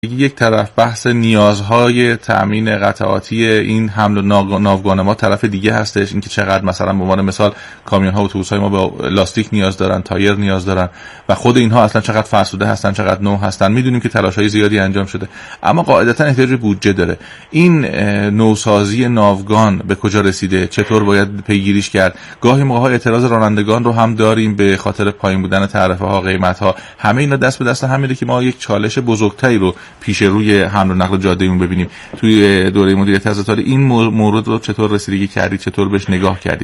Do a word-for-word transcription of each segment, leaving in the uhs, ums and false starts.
یک طرف بحث نیازهای تأمین قطعاتی این حمل و ناوگان ما، طرف دیگه هستش اینکه چقدر مثلا به عنوان مثال کامیون ها و اتوبوس های ما به لاستیک نیاز دارن، تایر نیاز دارن و خود اینها اصلا چقدر فرسوده هستن، چقدر نو هستن. میدونیم که تلاش‌های زیادی انجام شده اما قاعدتا احتیاج بودجه داره. این نوسازی ناوگان به کجا رسیده؟ چطور باید پیگیریش کرد؟ گاهی موقع اعتراض رانندگان رو هم داریم به خاطر پایین بودن تعرفه ها، قیمت ها. همه اینا دست به دست همینه که ما یک چالش بزرگتری رو پیش روی حمل و نقل جاده‌ایمون ببینیم. توی دوره مدیریت از اتاری این مورد رو چطور رسیدگی کردید؟ چطور بهش نگاه کردید؟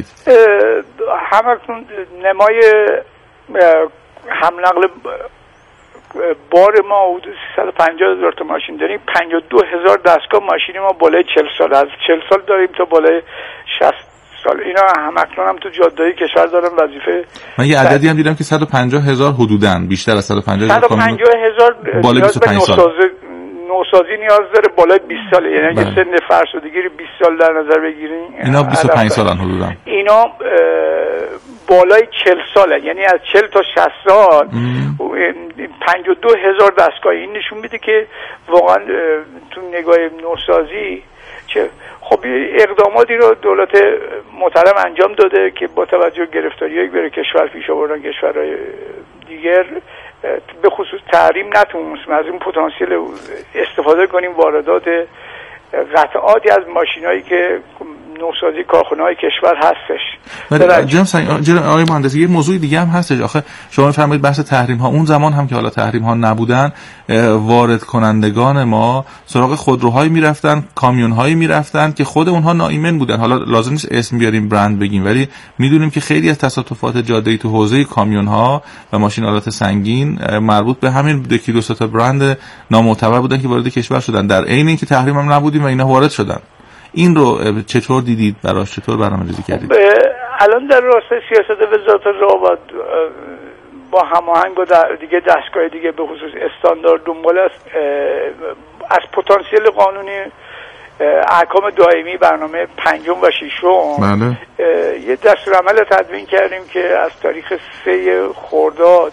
همکنون نمای حمل نقل بار ما حدود سیصد و پنجاه هزار تا ماشین داریم. پنجاه و دو هزار دستگاه ماشین ما بالای چهل سال، از چهل سال داریم تا بالای شصت سال. اینا همکنون هم تو جاده‌های کشور دارن وظیفه. من یه عددی هم دیدم که صد و پنجاه هزار حدوداً، بیشتر از صد و پنجاه هزار. صد و پنجاه هزار بالای بیست و پنج سال نوسازی نیاز داره بالای بیست سال، یعنی اگه سن فرسودگی رو بیست سال در نظر بگیریم اینا بیست و پنج سالن حدوداً. اینا بالای چهل ساله، یعنی از چهل تا شصت سال پنجاه و دو هزار دستگاه. این نشون میده که واقعا تو نگاه نوسازی چه خب اقداماتی رو دولت محترم انجام داده که با توجه گرفتاریایی برای کشور پیش آوردن کشورهای دیگر، به خصوص تحریم نتونستیم از این پتانسیل استفاده کنیم. واردات قطعاتی از ماشینایی که نوسازی کارخانه‌های کشور هستش. ولی جناب آقای مهندس یه موضوع دیگه هم هستش. آخه شما فرمایید بحث تحریم ها، اون زمان هم که حالا تحریم ها نبودن وارد کنندگان ما سراغ خودروهایی میرفتن، کامیون‌هایی میرفتن که خود اونها ناایمن بودن. حالا لازم نیست اسم بیاریم، برند بگیم، ولی میدونیم که خیلی از تصادفات جاده‌ای تو حوزه کامیون‌ها و ماشین‌آلات سنگین مربوط به همین دو کیلو سه تا برند نامعتبر بودن که وارد کشور شدن، در عین اینکه تحریم هم نبودیم و اینا وارد شدن. این رو چطور دیدید؟ براش چطور برنامه‌ریزی کردید؟ الان در راستای سیاست وزارت راه با هماهنگ و دیگه دستگاه دیگه به خصوص استاندارد دنبال است از پتانسیل قانونی احکام دائمی برنامه پنجم و ششم بله. یه دستورالعمل تدوین کردیم که از تاریخ سه خرداد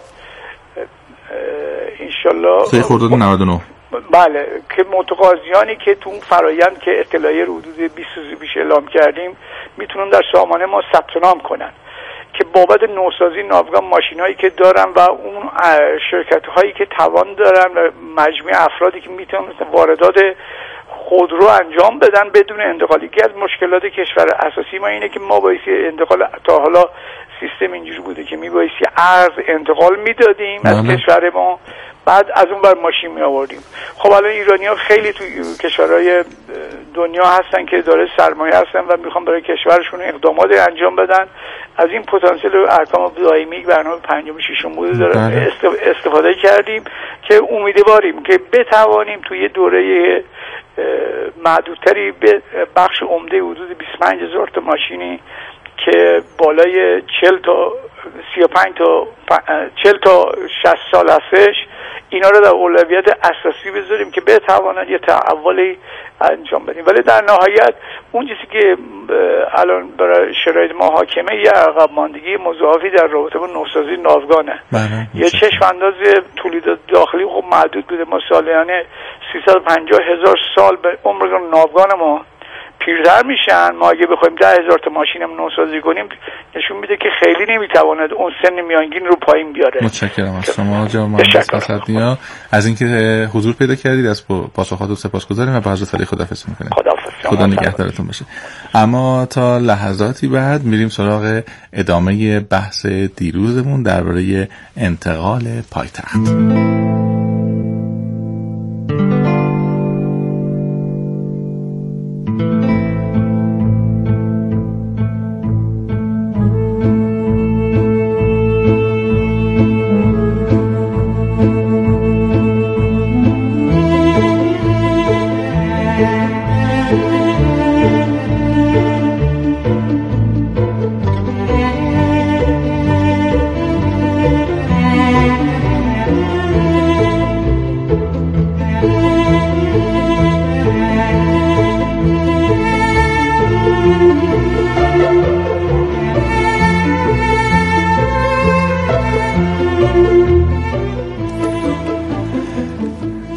انشالله سه خرداد نود و نه بله که متقاضیانی که تو اون فرایند که اطلاعیه رو حدود بیست روز پیش اعلام کردیم میتونن در سامانه ما ثبت نام کنن که بابت نوسازی ناوگان ماشینایی که دارن و اون شرکت هایی که توان دارن و مجموعه افرادی که میتونن واردات خودرو انجام بدن بدون انتقالی. که از مشکلات کشور اساسی ما اینه که ما بایستی انتقال، تا حالا سیستم اینجوری بوده که می بایستی ارز انتقال میدادیم از کشور ما، بعد از اون بر ماشین می آوردیم. خب الان ایرانی ها خیلی تو کشورهای دنیا هستن که داره سرمایه هستن و میخوان برای کشورشون اقدامات انجام بدن. از این پتانسیل احکام دائمی برنامه پنجم و ششم بوده داره استفاده کردیم که امیدواریم که بتوانیم توی دوره معدودتری به بخش عمده حدود بیست و پنج هزار تا ماشینی که بالای چهل تا سی و پنج تا چهل تا شصت سال هستش، اینا رو در اولویت اساسی بذاریم که بتوانند یه تحولی انجام بدیم. ولی در نهایت اون چیزی که الان برای شرایط ما حاکمه یه عقب ماندگی مضاعفی در رابطه با نوسازی ناوگانه. یه چشم انداز تولید داخلی خب محدود بوده. ما سالیانه سیصد و پنجاه هزار سال به عمر ناوگان ما پیرتر میشن. ما اگه بخوایم ده هزار تا ماشینم نوسازی کنیم نشون میده که خیلی نمیتواند اون سن میانگین رو پایین بیاره. متشکرم از شما جناب مهندس اسدنیا از اینکه حضور پیدا کردید. از پاسخاتون سپاسگزاریم و با حضرت علی خداحافظی میکنیم. خدا نگهدارتون باشه. اما تا لحظاتی بعد میریم سراغ ادامه بحث دیروزمون درباره انتقال پایتخت.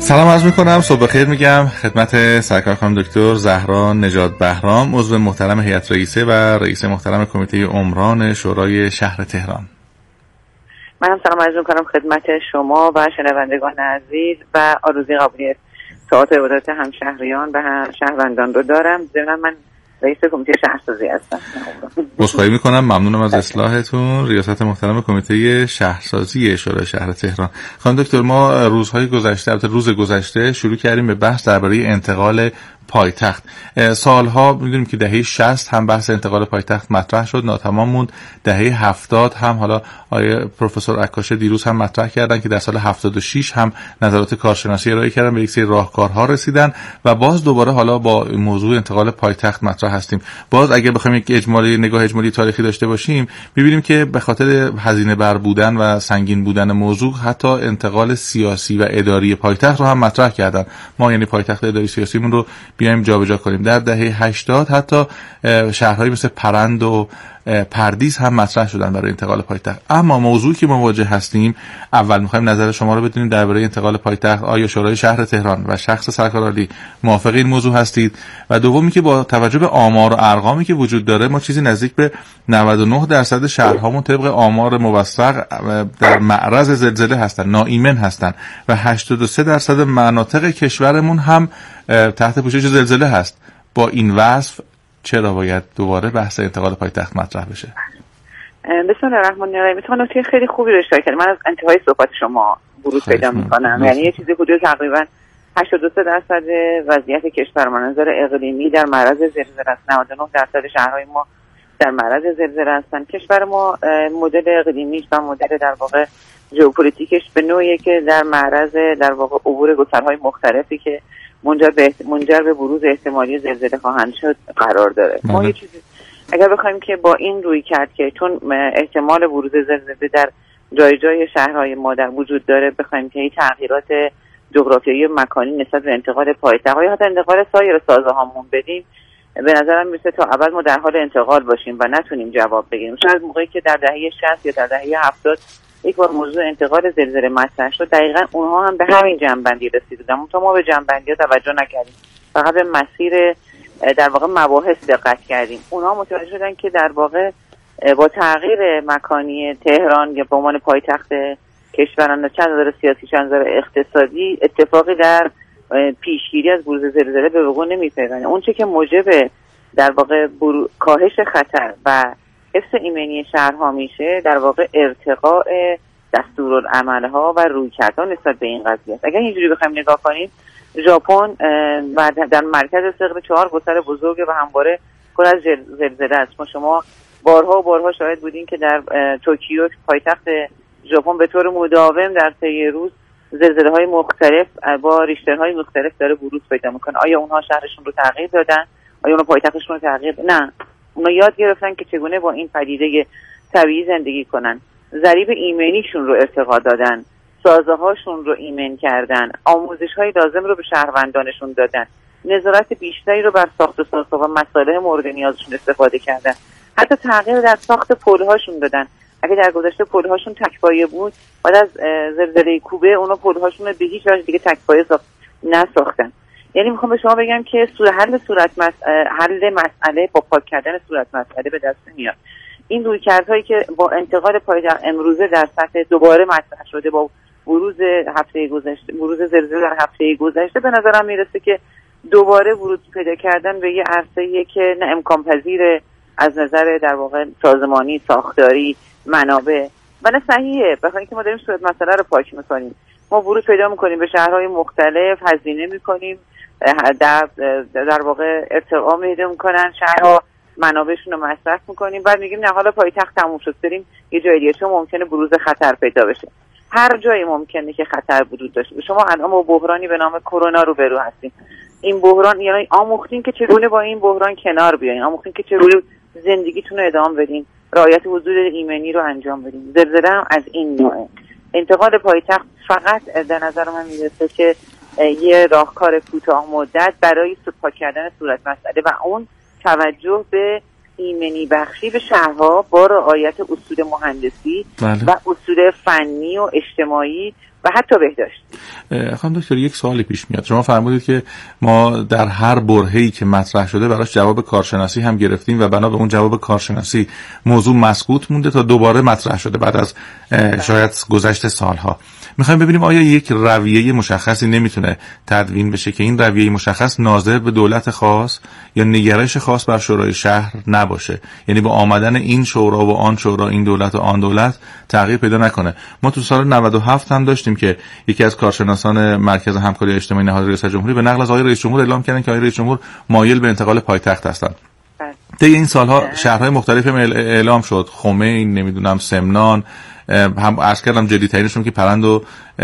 سلام عرض میکنم، صبح بخیر میگم خدمت سرکار خانم دکتر زهرا نژاد بهرام، عضو محترم هیئت رئیسه و رئیس محترم کمیته عمران شورای شهر تهران. منم سلام عرض میکنم خدمت شما و شنوندگان عزیز و آرزوی قبولی ساعات عبادت همشهریان و هم شهروندان رو دارم. ضمن من رئیس کمیته شهرسازی هستم. عذرخواهی میکنم، ممنونم از اصلاحتون. ریاست محترم کمیته شهرسازی شورای شهر تهران. خانم دکتر، ما روزهای گذشته، البته روز گذشته شروع کردیم به بحث درباره انتقال پایتخت. سالها میدونیم که دهه شصت هم بحث انتقال پایتخت مطرح شد، ناتمام موند. دهه هفتاد هم حالا آیه پروفسور عکاشه دیروز هم مطرح کردن که در سال هفتاد و شش هم نظرات کارشناسی ارائه کردن، به یک سری راهکارها رسیدن و باز دوباره حالا با موضوع انتقال پایتخت مطرح هستیم. باز اگه بخوایم یک اجمالی نگاه اجمالی تاریخی داشته باشیم، می‌بینیم که به خاطر هزینه بر بودن و سنگین بودن موضوع حتی انتقال سیاسی و اداری پایتخت رو هم مطرح کردن. ما یعنی پایتخت اداری سیاسیمون رو بیایم جابجا کنیم. در دهه هشتاد حتی شهرهایی مثل پرند و پردیس هم مطرح شدن برای انتقال پایتخت. اما موضوعی که مواجه هستیم، اول می‌خوایم نظر شما رو بدونیم درباره انتقال پایتخت. آیا شورای شهر تهران و شخص سرکار عالی موافق این موضوع هستید؟ و دومی که با توجه به آمار و ارقامی که وجود داره، ما چیزی نزدیک به نود و نه درصد شهرهامون طبق آمار موثق در معرض زلزله هستن، ناایمن هستن و هشتاد و سه درصد مناطق کشورمون هم تحت پوشش زلزله هست. با این وصف چرا باید دوباره بحث انتقال پایتخت مطرح بشه؟ بسم الله الرحمن الرحیم. میتونم نکته خیلی خوبی رو اشاره کنم. من از انتهای صحبت شما ورود پیدا میکنم. یعنی یه چیزی حدود تقریبا هشتاد و سه درصد وضعیت کشور مناظر اقلیمی در معرض زلزله است. نود و نه درصد شهرهای ما در معرض زلزله هستند. کشور ما مدل اقلیمیش و مدل در واقع ژئوپلیتیکش به نوعی که در معرض در واقع عبور گسترهای مختلفی که منجر به منجر به بروز احتمالی زلزله خواهند شد قرار داره. ما یه چیزی اگر بخوایم که با این روی کرد که چون احتمال بروز زلزله در جای جای شهرهای ما در وجود داره، بخوایم که این تغییرات جغرافیایی و مکانی نسبت به انتقال پایتخت یا حتی انتقال سایر سازه‌هامون بدیم، به نظرم میرسه تا ابد ما در حال انتقال باشیم و نتونیم جواب بگیریم. شاید موقعی که در دهه شصت یا در دهه هفتاد یک بار موضوع انتقال زلزله مطرح شد، دقیقاً اونها هم به همین جنبندی رسیدن. تا ما به جنبندی ها توجه نکردیم، فقط به مسیر در واقع مباحث دقت کردیم. اونها متوجه شدن که در واقع با تغییر مکانی تهران یا به عنوان پایتخت کشوران، چند نظر سیاسی چند نظر اقتصادی، اتفاقی در پیشگیری از بروز زلزله به وقوع نمی‌پیوندد. اون چه که موجب در واقع برو... کاهش خطر و حفظ ایمنی شهرها میشه، در واقع ارتقاء دستورالعمل‌ها و رویکردها نسبت به این قضیه است. اگر اینجوری بخوایم نگاه کنیم، ژاپن و در مرکز ثقل چهار گستر بزرگ و همواره پر از زلزله است. ما شما بارها و بارها شاهد بودین که در توکیو پایتخت ژاپن به طور مداوم در طی روز زلزله‌های مختلف با ریشترهای مختلف داره بروز پیدا میکنه. آیا اونها شهرشون رو تغییر دادن؟ آیا اونها پایتختشون رو تغییر؟ نه، اونها یاد گرفتن که چگونه با این پدیده طبیعی زندگی کنن. ضریب ایمنیشون رو ارتقا دادن، سازه‌هاشون رو ایمن کردن، آموزش‌های لازم رو به شهروندانشون دادن، نظارت بیشتری رو بر ساخت و سازها و مصالح مورد نیازشون استفاده کردن. حتی تغییر در ساخت پل‌هاشون دادن. اگه در گذشته پل‌هاشون تک‌پایه بود، بعد از زلزله کوبه اونا پل‌هاشون رو به هیچ وجه دیگه تک‌پایه ساخت نساختن. یعنی میخوام به شما بگم که صورت حل صورت مس... حل مسئله با پاک کردن صورت مسئله به دست میاد. این رویکردهایی که با انتقال پایتخت امروزه در سطح دوباره مطرح شده، با بروز هفته گذشته، بروز زلزله در هفته گذشته، به نظرم میرسه که دوباره ورود پیدا کردن به یه عرصه‌ای که نه امکان پذیره از نظر در واقع سازمانی، ساختاری، منابع و نه صحیحه. بخاطر اینکه ما داریم صورت مسئله رو پاک می‌کنیم، ما ورود پیدا می‌کنیم به شهرهای مختلف، هزینه می‌کنیم، در در واقع ارتقا پیدا می‌کنن شهرها، منابعشون رو مصرف می‌کنیم، بعد میگیم نه حالا پایتخت تموم شد، بریم یه جای دیگه، چون ممکنه بروز خطر پیدا بشه. هر جایی ممکنه که خطر وجود داشته باشه. شما الان با بحرانی به نام کرونا روبرو هستیم. این بحران، یعنی آموختین که چگونه با این بحران کنار بیاین، آموختین که چگونه زندگیتون رو ادامه بدین، رعایت حدود ایمنی رو انجام بدین. زلزله هم از این نوعه. انتقال پایتخت فقط در نظر من میرسه که یه راهکار کوتاه مدت برای پاک کردن صورت مسئله و اون توجه به ایمنی بخشی به شهرها با رعایت اصول مهندسی بله. و اصول فنی و اجتماعی و حتی بهداشت. خانم دکتر یک سوالی پیش میاد. شما فرمودید که ما در هر برهه‌ای که مطرح شده براش جواب کارشناسی هم گرفتیم و بنا به اون جواب کارشناسی موضوع مسکوت مونده تا دوباره مطرح شده بعد از شاید گذشت سالها. میخوایم ببینیم آیا یک رویه مشخصی نمیتونه تدوین بشه که این رویه مشخص ناظر به دولت خاص یا نگرش خاص بر شورای شهر نباشه، یعنی با آمدن این شورا و آن شورا، این دولت و آن دولت تغییر پیدا نکنه. ما تو سال نود و هفت هم داشتیم که یکی از کارشناسان مرکز همکاری اجتماعی نهاد ریاست جمهوری به نقل از آقای رئیس جمهور اعلام کردن که آقای رئیس جمهور مایل به انتقال پایتخت هستند. طی این سالها شهرهای مختلفی اعلام شد، خمین، نمیدونم سمنان، هم عرض کردم جدی‌ترینشون که پرند و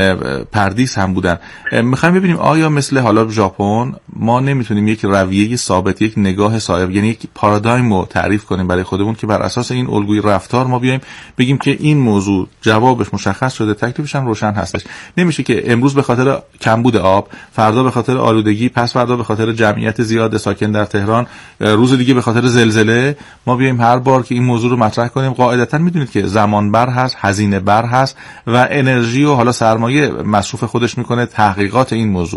پردیس هم بودن. میخوایم ببینیم آیا مثل حالا ژاپن ما نمیتونیم یک رویه ثابت، یک نگاه صاحب، یعنی یک پارادایم رو تعریف کنیم برای خودمون که بر اساس این الگوی رفتار ما بیایم بگیم که این موضوع جوابش مشخص شده، تکلیفش هم روشن هستش. نمیشه که امروز به خاطر کمبود آب، فردا به خاطر آلودگی، پس فردا به خاطر جمعیت زیاد ساکن در تهران، روز دیگه به خاطر زلزله ما بیایم هر بار که این موضوع رو مطرح کنیم. قاعدتاً میدونید که زمان بر هست، هزینه بر هست و انرژی و حالا سرمایه مصروف خودش میکنه تحقیقات این موضوع.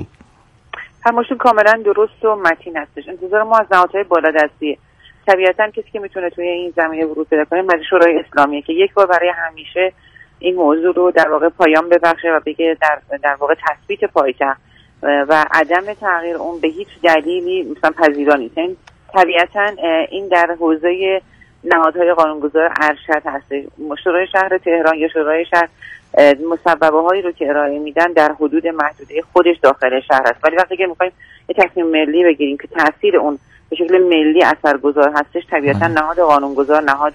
همشون کاملا درست و متین هستش. انتظار ما از نهادهای بالادستی طبیعتاً کسی که میتونه توی این زمینه ورود پیدا کنه مجلس شورای اسلامیه که یک بار برای همیشه این موضوع رو در واقع پایان ببخشه و بگه در در واقع تثبیت پایتخت و عدم تغییر اون به هیچ دلیلی مثلا پذیرا نیست. این طبیعتاً این در حوزه نهادهای قانونگذار ارشد هستش. شورای شهر تهران یا شورای شهر مصوبه هایی رو که ارائه میدن در حدود محدوده خودش داخل شهر است، ولی وقتی که میخوایم یه تصمیم ملی بگیریم که تاثیر اون به شکل ملی اثرگذار هستش، طبیعتا نهاد قانونگذار نهاد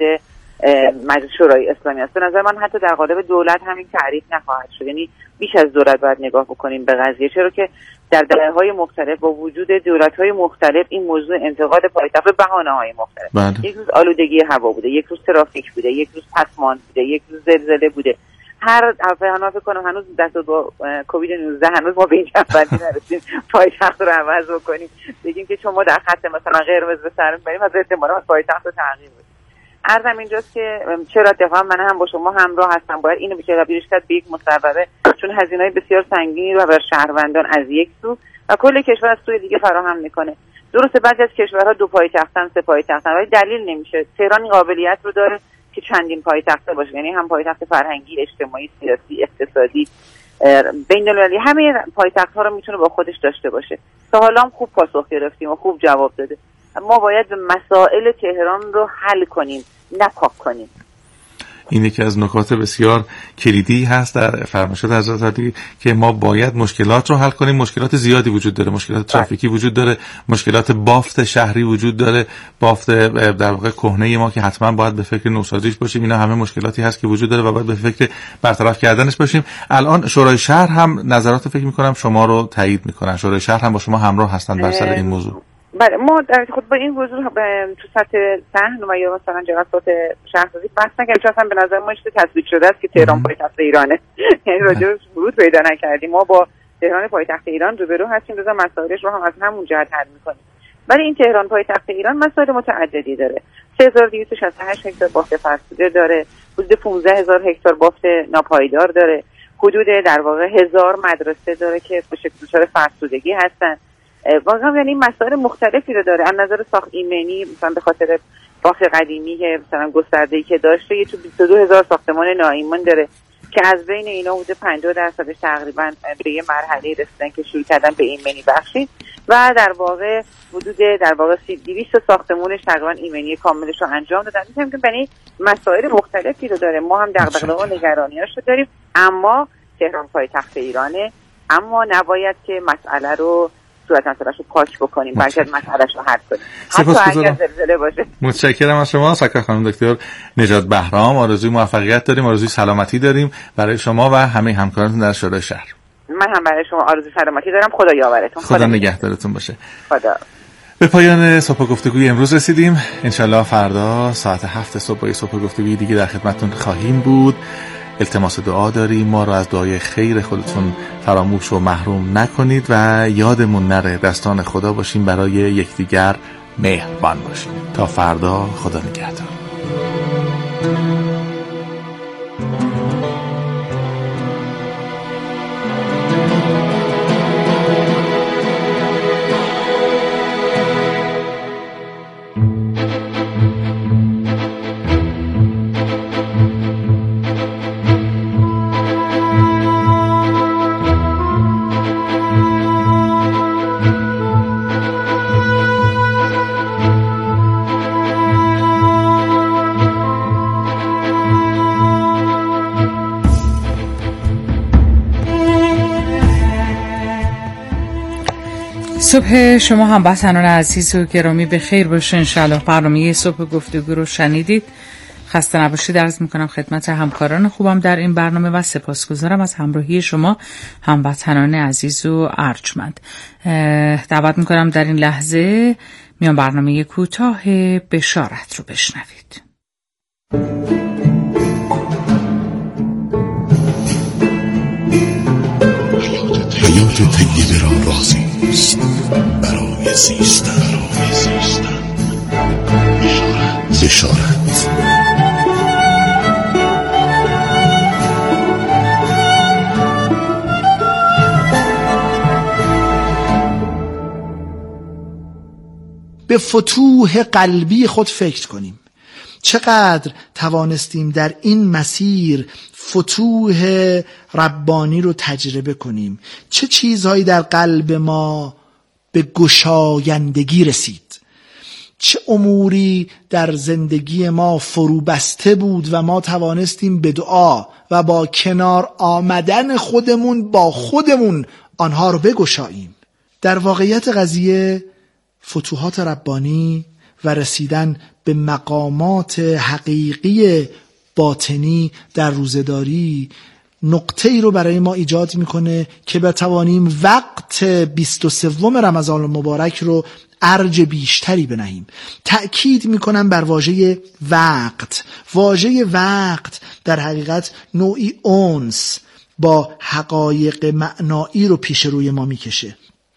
مجلس شورای اسلامی است. به نظر من حتی در قالب دولت همین تعریف نخواهد شد، یعنی بیش از دولت باید نگاه بکنیم به قضیه، چرا که در دهه‌های مختلف با وجود دولت‌های مختلف این موضوع انتقال پایتخت به بهانه‌های مختلف بله. یک روز آلودگی هوا بوده، یک روز ترافیک بوده، یک روز پسماند بوده، یک روز زلزله بوده. هر دفعه فکر کنم هنوز دست با کووید نوزده هنوز ما به این جنبندی نرسیم پایتخت رو عوض بکنیم، بگیم که چون ما در خط مثلا قرمز به سر میبریم از احتمالاً پایتخت رو تغییر بدیم. عرضم اینجاست که چرا اتفاقا من هم با شما همراه هستم، باید اینو به تبدیلش کرد به یک مصوبه، چون هزینه‌های بسیار سنگینی رو بر شهروندان از یک سو و کل کشور از سوی دیگه فراهم میکنه. درسته بعضی از کشورها دو پایتختن، سه پایتختن، ولی دلیل نمیشه. تهران این قابلیت رو داره که چندین پایتخت باشه، یعنی هم پایتخت فرهنگی، اجتماعی، سیاسی، اقتصادی، بین‌المللی، همه پایتخت‌ها رو میتونه با خودش داشته باشه. تا حالا هم خوب پاسخ گرفتیم و خوب جواب داده. ما باید مسائل تهران رو حل کنیم، نه پاک کنیم. این یکی از نکات بسیار کلیدی هست در فرمایشات حضرت علی که ما باید مشکلات رو حل کنیم. مشکلات زیادی وجود داره، مشکلات ترافیکی وجود داره، مشکلات بافت شهری وجود داره، بافت در واقع کهنه ما که حتما باید به فکر نوسازیش باشیم. اینا همه مشکلاتی هست که وجود داره و باید به فکر برطرف کردنش باشیم. الان شورای شهر هم نظرات فکر می‌کنم شما رو تایید می‌کنن، شورای شهر هم با شما همراه هستن بر سر این موضوع. بله، ما در خود با این موضوع تو سطح صحن و یا مثلا جلسات شهرداری بحث نکردیم، چون اصلا به نظر ما چیز تثبیت شده است که تهران پایتخت ایرانه، یعنی راجعش ورود پیدا نکردیم. ما با تهران پایتخت ایران روبرو هستیم، روزا مسائلش رو هم از همون جهت حل می‌کنیم. ولی این تهران پایتخت ایران مسائل متعددی داره. سه هزار و دویست و شصت و هشت هکتار بافت فرسوده داره، حدود پانزده هزار هکتار بافت ناپایدار داره، حدود در واقع هزار مدرسه داره که به شکل دچار فرسودگی هستن. واقعا یعنی مسائل مختلفی رو داره. از نظر ساخت ایمنی مثلا به خاطر باغ قدیمی که مثلا گسترده‌ای که داشته، یه تو بیست و دو هزار ساختمان ناایمن داره که از بین اینا حدود پنجاه درصدش تقریبا به یه مرحله رسیدن که شروع کردن به ایمنی بخشی و در واقع حدود در واقع دویست ساختمونش تقریبا ایمنی کاملش رو انجام دادن. میگم که یعنی مسائل مختلفی رو داره. ما هم دغدغه و نگرانیاش رو داریم، اما تهران پایتخت ایرانه، اما نباید که مسئله رو صورت مسئله‌اش رو پاک بکنیم، بلکه مسئله‌اش رو حل کنیم، حتی اگر زلزله باشه. متشکرم از شما سرکار خانم دکتر نژاد بهرام. آرزوی موفقیت داریم، آرزوی سلامتی داریم برای شما و همه همکارانتون در شورای شهر. من هم برای شما آرزوی سلامتی دارم. خدا یاورتون. خدا, خدا نگهدارتون باشه. خدا. به پایان صبح گفتگوی امروز رسیدیم. انشالله فردا ساعت هفت صبح با صبح گفتگوی دیگه در خدمتتون خواهیم بود. التماس دعا داریم، ما رو از دعای خیر خودتون فراموش و محروم نکنید و یادمون نره دستان خدا باشیم، برای یکدیگر مهربان باشیم. تا فردا، خدا نگهدار. صبح شما هموطنان عزیز و گرامی به خیر باشه. انشالله برنامه صبح گفتگو رو شنیدید. خسته نباشید عرض میکنم خدمت همکاران خوبم در این برنامه و سپاسگزارم از همراهی شما هموطنان عزیز و ارجمند. دعوت میکنم در این لحظه میان برنامه کوتاه بشارت رو بشنوید. حیات طیبه را رازی است برای زیستن. بشارت. به فتوح قلبی خود فکر کنیم. چقدر توانستیم در این مسیر فتوح ربانی رو تجربه کنیم؟ چه چیزهایی در قلب ما به گشایندگی رسید؟ چه اموری در زندگی ما فرو بسته بود و ما توانستیم به دعا و با کنار آمدن خودمون با خودمون آنها رو بگشاییم؟ در واقعیت قضیه فتوحات ربانی و رسیدن به مقامات حقیقی باطنی در روزه‌داری نقطه ای رو برای ما ایجاد میکنه که بتوانیم وقت بیست و سوم رمضان المبارک رو ارج بیشتری بنهیم. تأکید میکنم بر واژه وقت. واژه وقت در حقیقت نوعی انس با حقایق معنایی رو پیش روی ما میکشه.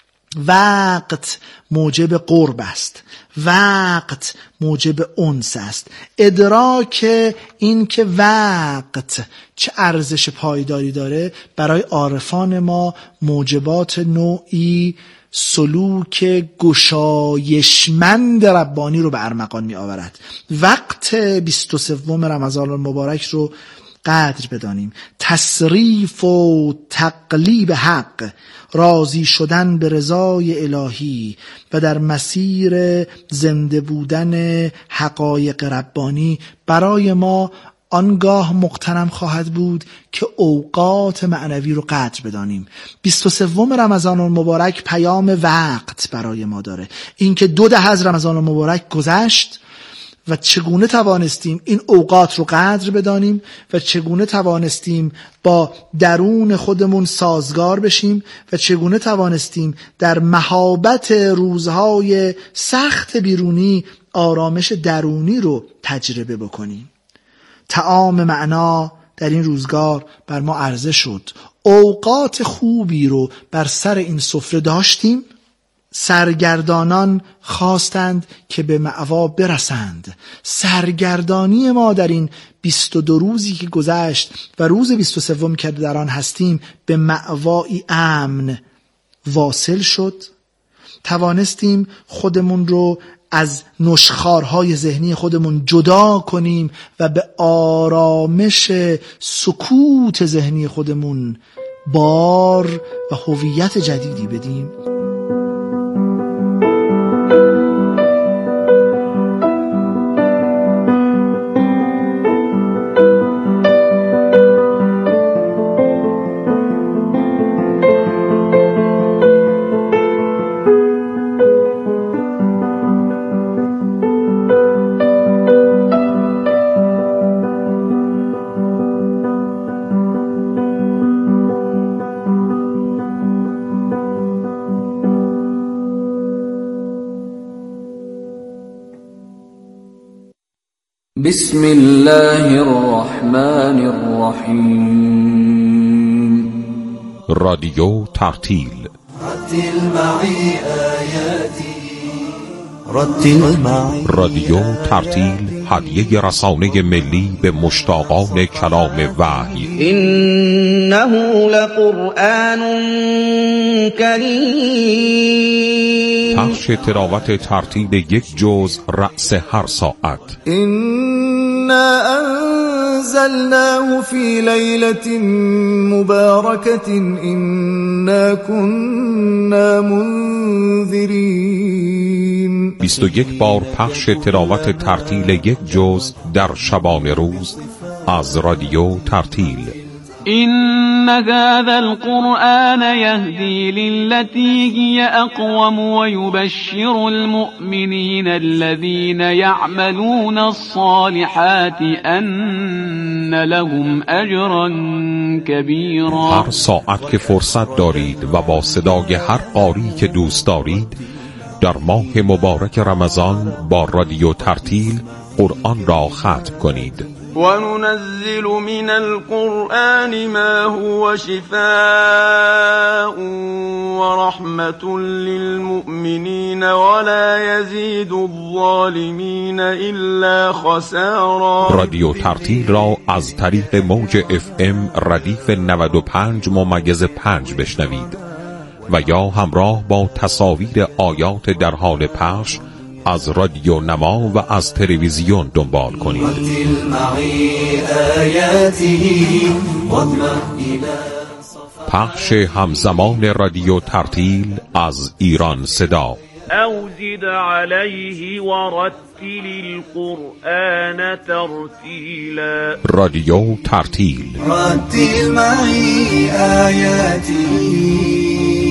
وقت موجب قرب است، وقت موجب انس است. ادراک این که وقت چه ارزش پایداری داره برای عارفان ما موجبات نوعی سلوک گشایشمند ربانی رو به ارمغان می آورد. وقت بیست و سوم رمضان المبارک رو قدر بدانیم. تصریف و تقلیب حق، راضی شدن به رضای الهی و در مسیر زنده بودن حقایق ربانی برای ما آنگاه مقتنم خواهد بود که اوقات معنوی رو قدر بدانیم. بیست و سوم رمضان المبارک پیام وقت برای ما داره. اینکه دو دهه از رمضان المبارک گذشت و چگونه توانستیم این اوقات رو قدر بدانیم و چگونه توانستیم با درون خودمون سازگار بشیم و چگونه توانستیم در مهابت روزهای سخت بیرونی آرامش درونی رو تجربه بکنیم. طعام معنا در این روزگار بر ما عرضه شد. اوقات خوبی رو بر سر این سفره داشتیم. سرگردانان خواستند که به مأوا برسند. سرگردانی ما در این بیست و دو روزی که گذشت و روز بیست و سوم که در آن هستیم به مأوایی امن واصل شد. توانستیم خودمون رو از نشخوارهای ذهنی خودمون جدا کنیم و به آرامش سکوت ذهنی خودمون بار و هویت جدیدی بدیم. بسم الله الرحمن الرحیم. رادیو ترتیل. رتل معی آیاتی. رتل معی. رادیو ترتیل هدیه رسانه ملی به مشتاقان کلام وحی. انه لقرآن کریم. پخش تلاوت ترتیل یک جزء رأس هر ساعت. انا انزلناه في ليلة مباركة انا كنا منذرين. بیست و یک بار پخش تلاوت ترتیل یک جزء در شبانه روز از رادیو ترتیل. إن هذا القرآن يهدي للتي هي أقوم ويبشر المؤمنين الذين يعملون الصالحات أن لهم أجرا كبيرا. هر ساعت که فرصت دارید و با صدای هر قاری که دوست دارید در ماه مبارک رمضان با رادیو ترتیل قرآن را ختم کنید. وننزل من القرآن ما هو شفاء ورحمة للمؤمنين ولا يزيد الظالمين إلا خسارا. رادیو ترتیل را از طریق موج اف ام ردیف نود و پنج ممیز پنج بشنوید و یا همراه با تصاویر آیات در حال پخش از رادیو نما و از تلویزیون دنبال کنید. پخش همزمان رادیو ترتیل از ایران صدا. او زد علیه ورتل القرآن ترتیلا. رادیو ترتیل. رتل معی آیاتی.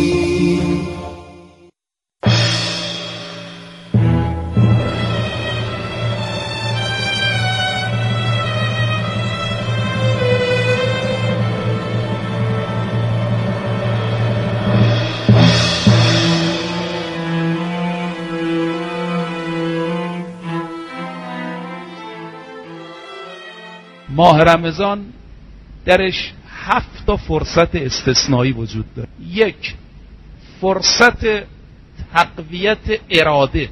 ماه رمضان درش هفت تا فرصت استثنایی وجود داره. یک، فرصت تقویت اراده،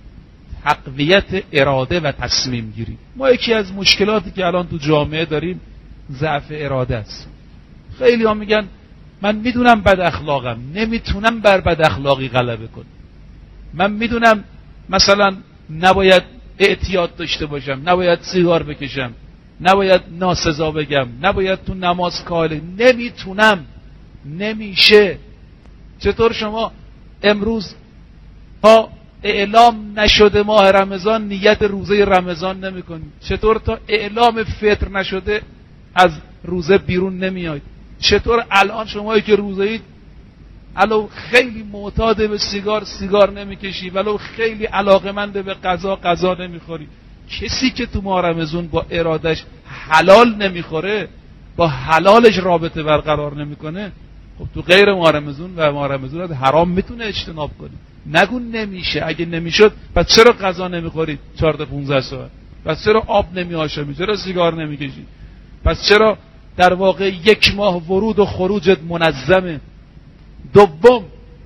تقویت اراده و تصمیم گیری. ما یکی از مشکلاتی که الان تو جامعه داریم ضعف اراده است. خیلی ها میگن من میدونم بد اخلاقم، نمیتونم بر بد اخلاقی غلبه کنم. من میدونم مثلا نباید اعتیاد داشته باشم، نباید سیگار بکشم، نباید ناسزا بگم، نباید تو نماز کاله، نمیتونم، نمیشه. چطور شما امروز تا اعلام نشده ماه رمضان نیت روزه رمضان نمی کنید؟ چطور تا اعلام فطر نشده از روزه بیرون نمیاید؟ چطور الان شمایی که روزه اید ولو خیلی معتاد به سیگار سیگار نمیکشی، ولو خیلی علاقمند به غذا غذا نمیخوری؟ کسی که تو ماه رمضان با ارادش حلال نمیخوره، با حلالش رابطه برقرار نمیکنه، خب تو غیر ماه رمضان و ماه رمضان حرام میتونه اجتناب کنی. نگو نمیشه. اگه نمیشد پس چرا غذا نمیخورید چهار تا پانزده ساعت؟ پس چرا آب نمیآشامی؟ چرا سیگار نمیکشی؟ پس چرا در واقع یک ماه ورود و خروجت منظمه؟ دوم،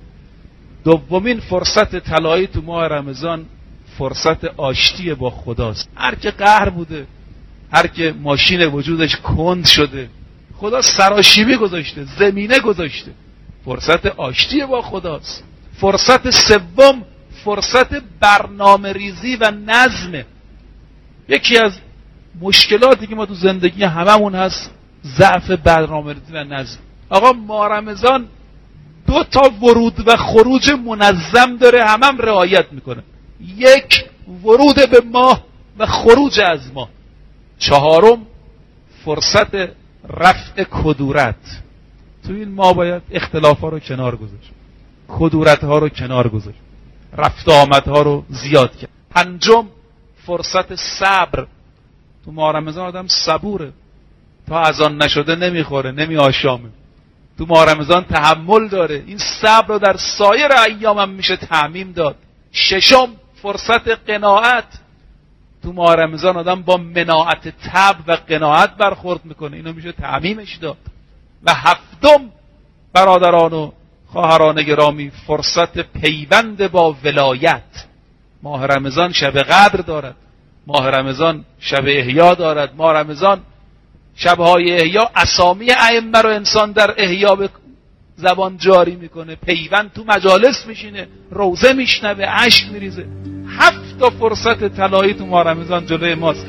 دومین فرصت طلایی تو ماه رمضان فرصت آشتی با خداست. هر که قهر بوده، هر که ماشین وجودش کند شده، خدا سراشیبی گذاشته، زمینه گذاشته. فرصت آشتی با خداست. فرصت سوم فرصت برنامه ریزی و نظمه. یکی از مشکلاتی که ما تو زندگی هممون هست ضعف برنامه ریزی و نظم. آقا ماه رمضان دو تا ورود و خروج منظم داره، همم هم رعایت میکنه. یک، ورود به ماه و خروج از ماه. چهارم، فرصت رفع کدورت. تو این ماه باید اختلاف ها رو کنار گذاشت، کدورت ها رو کنار گذاشت، رفت آمد ها رو زیاد کرد. پنجم، فرصت صبر. تو ماه رمضان آدم صبوره، تا اذان نشده نمیخوره، نمی آشامه. تو ماه رمضان تحمل داره. این صبر رو در سایر ایام هم میشه تعمیم داد. ششم، فرصت قناعت. تو ماه رمضان آدم با مناعت طبع و قناعت برخورد میکنه، اینو میشه تعمیمش داد. و هفتم، برادران و خواهران گرامی، فرصت پیوند با ولایت. ماه رمضان شب قدر دارد، ماه رمضان شب احیا دارد، ماه رمضان شبهای احیا اسامی ائمه رو انسان در احیا به زبان جاری میکنه، پیوند تو مجالس میشینه، روزه میشنوه، اشک میریزه. هفت تا فرصت طلایی تو ماه رمضان جلوی ماست.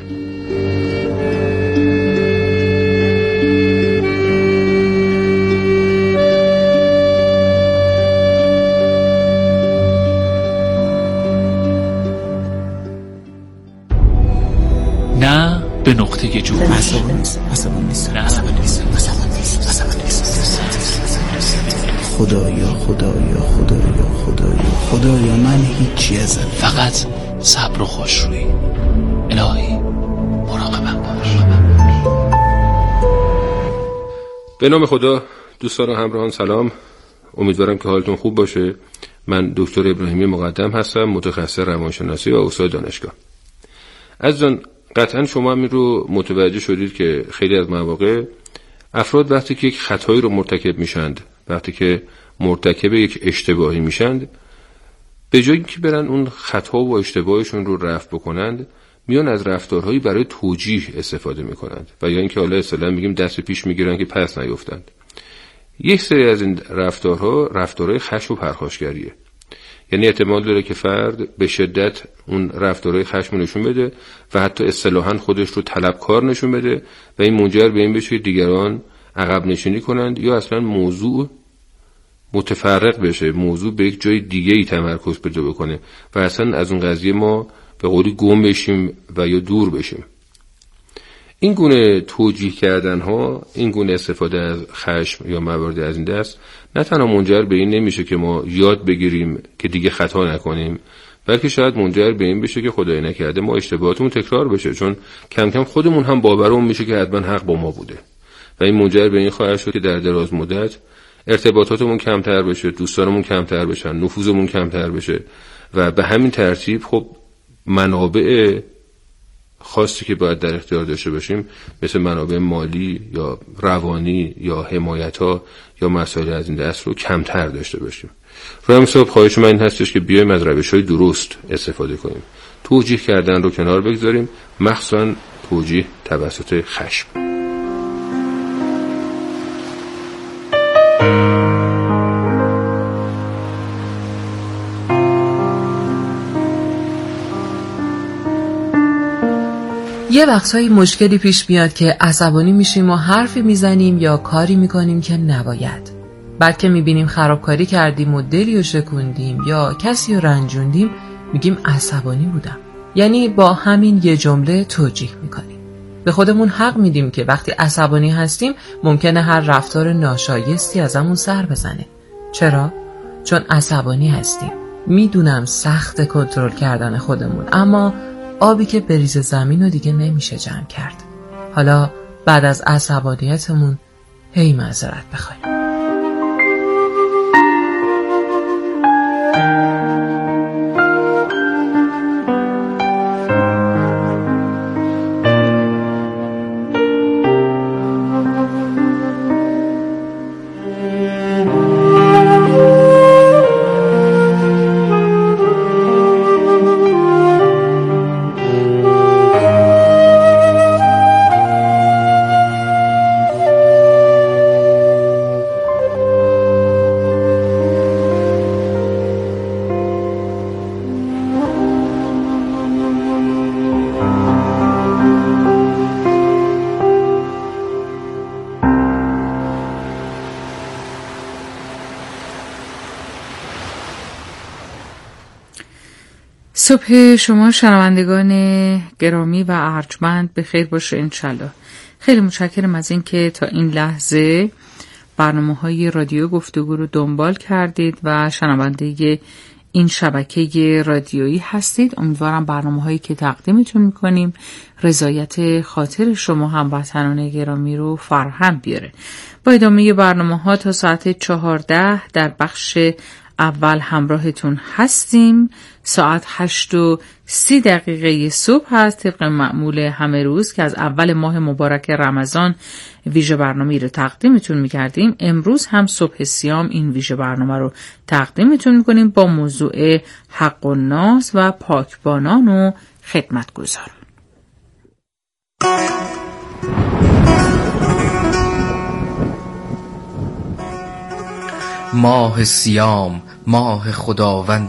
نه به نقطه جوش. عصبانی نیست. عصبانی نیست. نه عصبانی نیست. خدایا خدایا خدایا خدایا خدایا من هیچی ازم، فقط صبر و خوشرویی. الهی مراقبم باش. به نام خدا. دوستان و همراهان سلام، امیدوارم که حالتون خوب باشه. من دکتر ابراهیمی مقدم هستم، متخصص روانشناسی و استاد دانشگاه. عزیزان، قطعا شما هم این رو متوجه شدید که خیلی از مواقع افراد وقتی که یک خطایی رو مرتکب میشند، وقتی که مرتکب یک اشتباهی میشند، به جای اینکه برن اون خطا و اشتباهشون رو رفع بکنند، میان از رفتارهایی برای توجیه استفاده میکنند و یا اینکه حالا اصطلاحاً میگیم دست پیش میگیرن که پس نیفتند. یک سری از این رفتارها رفتارهای خشم و پرخاشگریه. یعنی احتمال داره که فرد به شدت اون رفتارهای خشم نشون بده و حتی اصطلاحاً خودش رو طلبکار نشون بده و این منجر به این بشه که دیگران عقب نشینی کنند یا اصلا موضوع متفرق بشه، موضوع به یک جای دیگه ای تمرکز پیدا بکنه و اصلا از اون قضیه ما به قولی گم بشیم و یا دور بشیم. این گونه توجیه کردن ها، این گونه استفاده از خشم یا موارد از این دست نه تنها منجر به این نمیشه که ما یاد بگیریم که دیگه خطا نکنیم، بلکه شاید منجر به این بشه که خدای نکرده ما اشتباهاتمون تکرار بشه، چون کم کم خودمون هم باورمون میشه که حتما حق با ما بوده و این منجر به این خواهد شد که در دراز مدت ارتباطاتمون کمتر بشه، دوستانمون کمتر بشن، نفوذمون کمتر بشه و به همین ترتیب خب منابع خاصی که باید در اختیار داشته باشیم مثل منابع مالی یا روانی یا حمایت‌ها یا مسائل از این دست رو کمتر داشته باشیم. راه حساب خواهش من این هستش که بیایم از روش‌های درست استفاده کنیم. توجیه کردن رو کنار بگذاریم، مخصوصاً توجیه توسط خشم. یه وقتایی مشکلی پیش میاد که عصبانی میشیم و حرفی میزنیم یا کاری میکنیم که نباید. بعد که میبینیم خرابکاری کردیم و دلی رو شکوندیم یا کسی رو رنجوندیم، میگیم عصبانی بودم. یعنی با همین یه جمله توجیه میکنیم. به خودمون حق میدیم که وقتی عصبانی هستیم ممکنه هر رفتار ناشایستی ازمون سر بزنه. چرا؟ چون عصبانی هستیم. میدونم سخت کنترل کردن خودمون، اما آبی که بریزه زمین رو دیگه نمیشه جمع کرد. حالا بعد از عصبانیتمون هی معذرت بخوایم. صبح شما شنوندگان گرامی و ارجمند به خیر باشه انشالله. خیلی متشکرم از این که تا این لحظه برنامه‌های رادیو گفتگو رو دنبال کردید و شنونده این شبکه رادیویی هستید. امیدوارم برنامه‌هایی که تقدیمتون می‌کنیم رضایت خاطر شما هموطنان گرامی رو فراهم بیاره. با ادامه برنامه‌ها تا ساعت چهارده در بخش اول همراهتون هستیم. ساعت هشت و سی دقیقه صبح هست، طبق معمول همه روز که از اول ماه مبارک رمضان ویژه برنامه رو تقدیمتون میکردیم. امروز هم صبح سیام این ویژه برنامه رو تقدیمتون میکنیم با موضوع حق و ناز و پاکبانان و خدمتگزار. ماه سیام، ماه خداوند